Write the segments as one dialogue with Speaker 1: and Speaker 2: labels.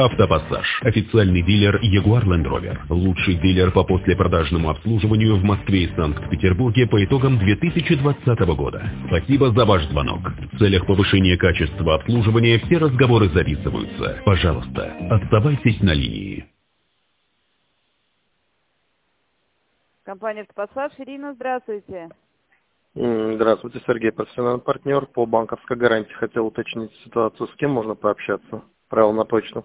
Speaker 1: Автопассаж. Официальный дилер Jaguar Land Rover. Лучший дилер по послепродажному обслуживанию в Москве и Санкт-Петербурге по итогам 2020 года. Спасибо за ваш звонок. В целях повышения качества обслуживания все разговоры записываются. Пожалуйста, оставайтесь на линии.
Speaker 2: Компания «Автопассаж». Ирина, здравствуйте.
Speaker 3: Здравствуйте, Сергей, профессиональный партнер по банковской гарантии. Хотел уточнить ситуацию, с кем можно пообщаться. Правил на почту.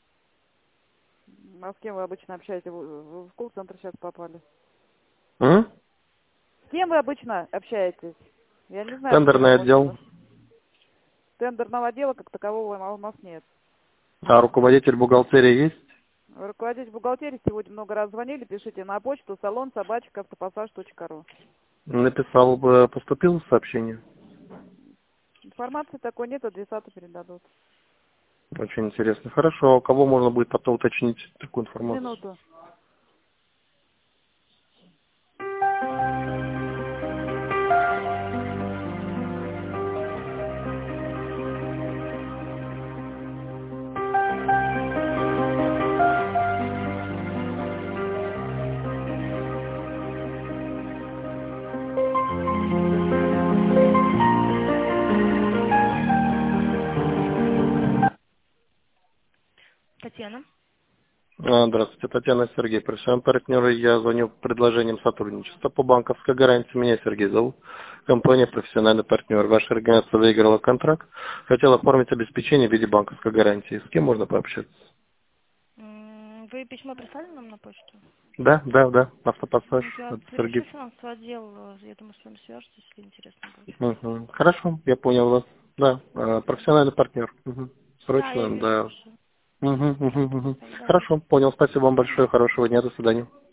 Speaker 2: А с кем вы обычно общаетесь? В колл-центр сейчас попали.
Speaker 3: С
Speaker 2: кем вы обычно общаетесь? Я не знаю.
Speaker 3: Тендерный отдел.
Speaker 2: Тендерного отдела как такового у нас нет.
Speaker 3: А руководитель бухгалтерии есть?
Speaker 2: Руководитель бухгалтерии сегодня много раз звонили. Пишите на почту salon@автопассаж.ру.
Speaker 3: Написал, поступило сообщение?
Speaker 2: Информации такой нет, адресату передадут.
Speaker 3: Очень интересно. Хорошо, а у кого можно будет потом уточнить такую информацию?
Speaker 2: Минуту.
Speaker 4: Татьяна.
Speaker 3: Здравствуйте, Татьяна, Сергей, профессиональный партнер. Я звоню предложением сотрудничества по банковской гарантии. Меня Сергей зовут. Компания «Профессиональный партнер». Ваша организация выиграла контракт. Хотела оформить обеспечение в виде банковской гарантии. С кем можно пообщаться?
Speaker 4: Вы письмо прислали нам на почту?
Speaker 3: Да. Автопассаж.
Speaker 4: Я
Speaker 3: Сергей.
Speaker 4: финансовый отдел. Я думаю, с вами свяжутся, если интересно будет.
Speaker 3: Хорошо, я понял вас. Да, профессиональный партнер. Срочно, да. Хорошо, понял. Спасибо вам большое. Хорошего дня. До свидания.